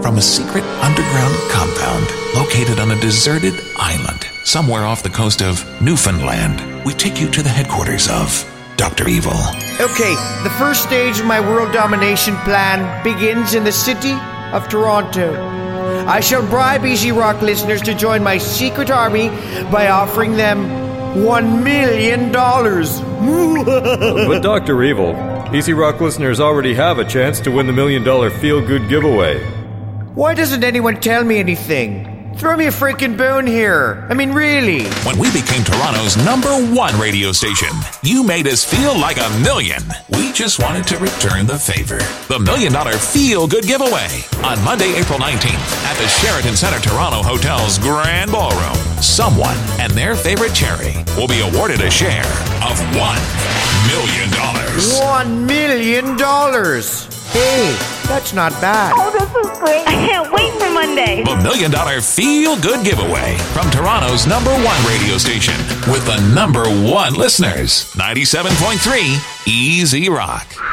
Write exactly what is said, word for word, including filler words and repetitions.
From a secret underground compound located on a deserted island somewhere off the coast of Newfoundland, we take you to the headquarters of Doctor Evil. Okay, the first stage of my world domination plan begins in the city of Toronto. I shall bribe Easy Rock listeners to join my secret army by offering them one million dollars. But Doctor Evil, Easy Rock listeners already have a chance to win the million dollar feel-good giveaway. Why doesn't anyone tell me anything? Throw me a freaking bone here. I mean, really. When we became Toronto's number one radio station, you made us feel like a million. We just wanted to return the favor. The Million Dollar Feel Good Giveaway on Monday, April nineteenth at the Sheraton Centre Toronto Hotel's Grand Ballroom. Someone and their favorite cherry will be awarded a share of one million dollars. One million dollars. Hey, that's not bad. Oh, this is great. I can't wait for Monday. The Million Dollar Feel Good Giveaway from Toronto's number one radio station with the number one listeners. ninety-seven point three Easy Rock.